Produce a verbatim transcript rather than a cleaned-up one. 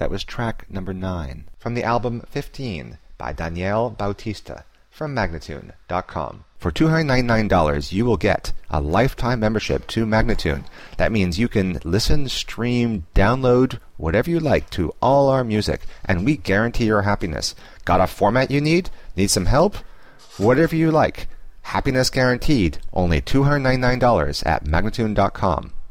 That was track number nine from the album fifteen by Daniel Bautista from Magnatune dot com. For two hundred ninety-nine dollars, you will get a lifetime membership to Magnatune. That means you can listen, stream, download, whatever you like to all our music, and we guarantee your happiness. Got a format you need? Need some help? Whatever you like. Happiness guaranteed. Only two hundred ninety-nine dollars at Magnatune dot com.